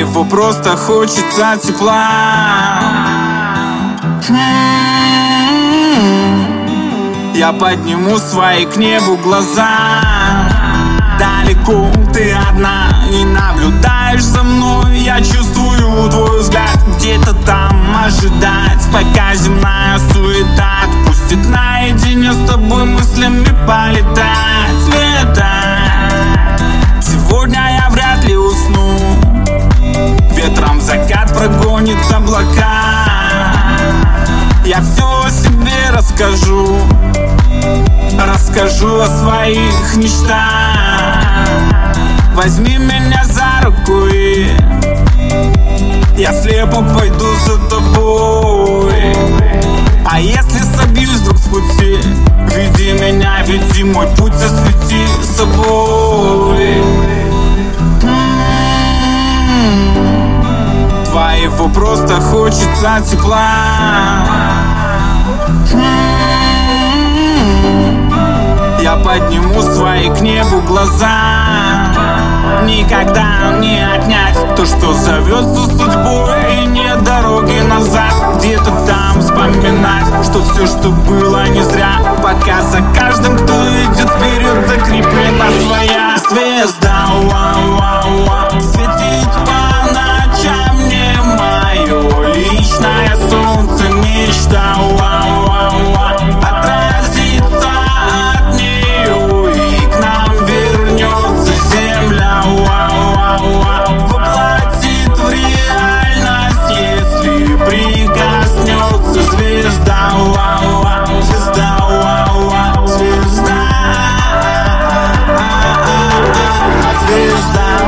Твоего просто хочется тепла. Я подниму свои к небу глаза. Далеко ты одна и наблюдаешь за мной. Я чувствую твой взгляд где-то там ожидать, пока земная суета отпустит наедине с тобой мыслями полетать, летать. Сегодня я вряд ли усну. Ветром закат прогонит облака. Я все о себе расскажу о своих мечтах. Возьми меня за руку и я слепо пойду за тобой. А если собьюсь вдруг с пути, веди меня, веди мой путь, освети собой. Твоего просто хочется тепла. Я подниму свои к небу глаза. Никогда не отнять то, что зовется судьбой. И нет дороги назад, где-то там вспоминать, что все, что было, не зря. Пока за каждым, кто идет вперед, закреплена своя звезда. Светить по ночам не мое личное солнце, мечта. Отразится от нее и к нам вернется земля. Воплотит в реальность, если прикоснется звезда. Звезда, звезда, звезда.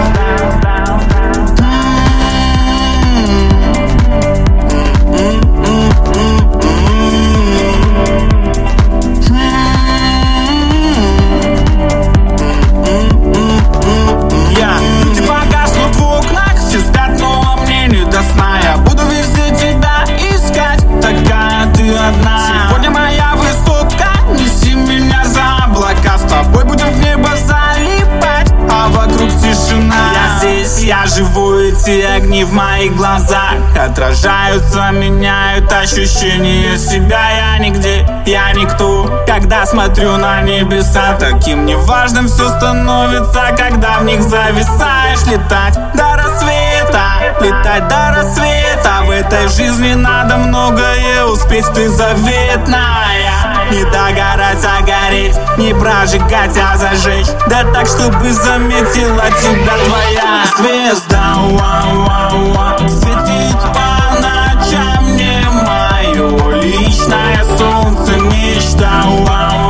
Сегодня моя высотка, неси меня за облака. С тобой будем в небо залипать, а вокруг тишина. Я здесь, я живу, эти огни в моих глазах отражаются, меняют ощущение себя. Я нигде, я никто. Когда смотрю на небеса, таким неважным все становится, когда в них зависаешь. Летать до рассвета, летать до рассвета. В этой жизни надо многое успеть, ты заветная. Не догорать, а гореть, не прожигать, а зажечь. Да так, чтобы заметила тебя твоя звезда. Светить по ночам не мое личное солнце, мечта.